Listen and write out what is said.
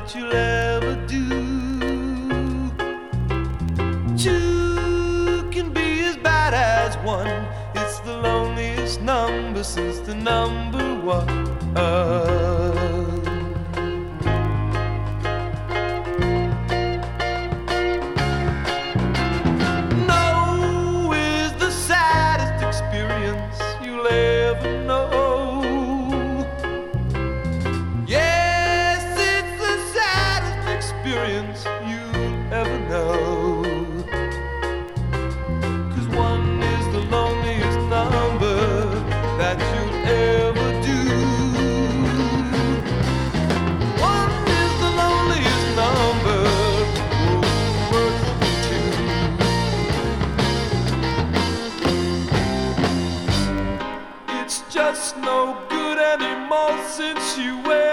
that you'll ever do. Two can be as bad as one. It's the loneliest number since the number one. No is the saddest experience you'll ever know. Yes, it's the saddest experience you'll ever know. 'Cause one is the loneliest number that you'll ever do. One is the loneliest number, worse than two. It's just no good anymore since you went.